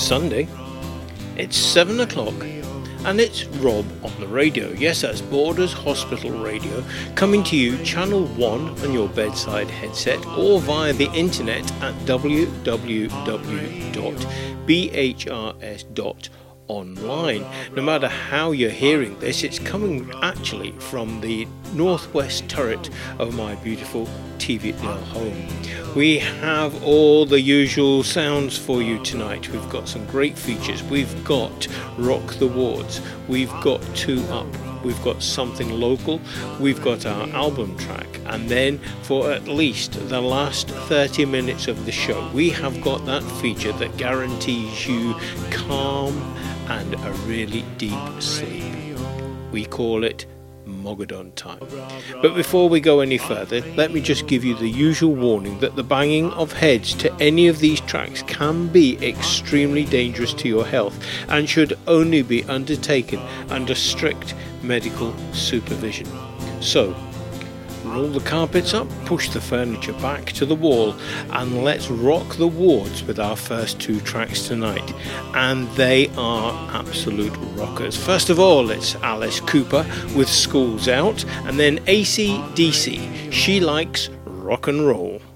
Sunday. It's 7 o'clock and it's Rob on the radio. Yes, that's Borders Hospital Radio, coming to you Channel 1 on your bedside headset or via the internet at www.bhrs.online. No matter how you're hearing this, it's coming actually from the northwest turret of my beautiful Tville home. We have all the usual sounds for you tonight. We've got some great features. We've got Rock the Wards. We've got Two Up. We've got something local. We've got our album track. And then for at least the last 30 minutes of the show, we have got that feature that guarantees you calm and a really deep sleep. We call it Mogadon time. But before we go any further, let me just give you the usual warning that the banging of heads to any of these tracks can be extremely dangerous to your health and should only be undertaken under strict medical supervision. So, roll the carpets up, push the furniture back to the wall, and let's rock the wards with our first two tracks tonight. And they are absolute rockers. First of all, it's Alice Cooper with School's Out, and then AC/DC, She Likes Rock and Roll.